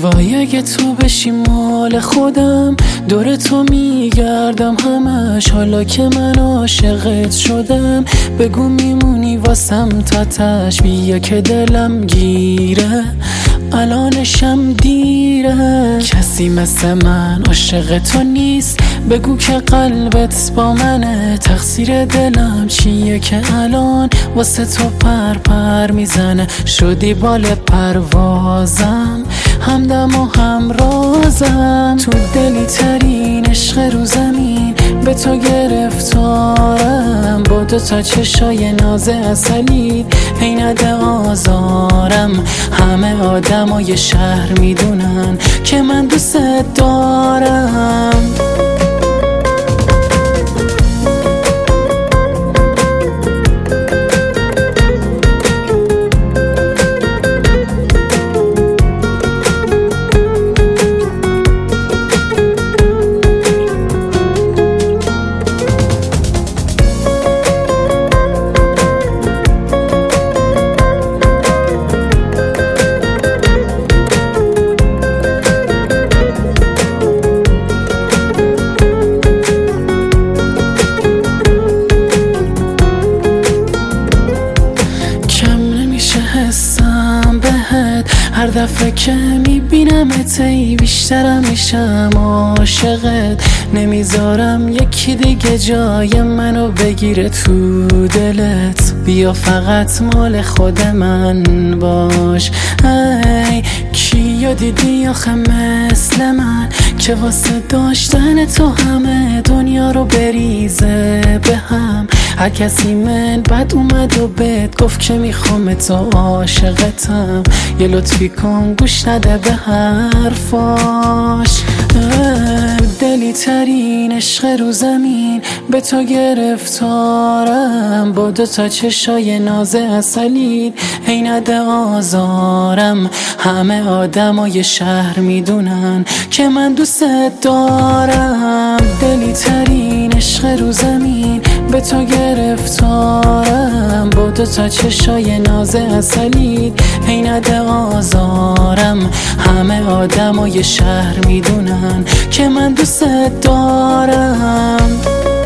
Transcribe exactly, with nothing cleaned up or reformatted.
وای اگه تو بشی مال خودم، دور تو میگردم همش. حالا که من عاشقت شدم، بگو میمونی واسم تا تش. بیا که دلم گیره، الانشم دیره. کسی مثل من عاشق تو نیست، بگو که قلبت با منه. تقصیر دلم چیه که الان واسه تو پر پر میزنه؟ شدی بال پروازم، همدم و همرازم. تو دلی ترین عشق رو زمین، به تو گرفتارم. با دو تا چشای ناز عسلی، هی نده آزارم. همه آدمای شهر میدونن که من دوست دارم. هر دفعه که میبینمت ای بیشترم میشم عاشقت. نمیذارم یکی دیگه جای منو بگیره تو دلت. بیا فقط مال خود من باش. ای کیو دیدی آخه مثل من، که واسه داشتن تو همه دنیا رو بریزه به هم. هر کسی من بد اومد و بد گفت که میخوام تو، عاشقتم. یه لطفی کن گوش نده به حرفاش. دلی ترین عشق رو زمین، به تو گرفتارم. با دو تا چشای ناز عسلی، هی نده آزارم. همه آدمای شهر میدونن که من دوست دارم. دلی ترین عشق رو زمین، به تو گرفتارم. با دو تا چشای ناز عسلی، هی نده آزارم. همه آدمای شهر میدونن که من دوست دارم.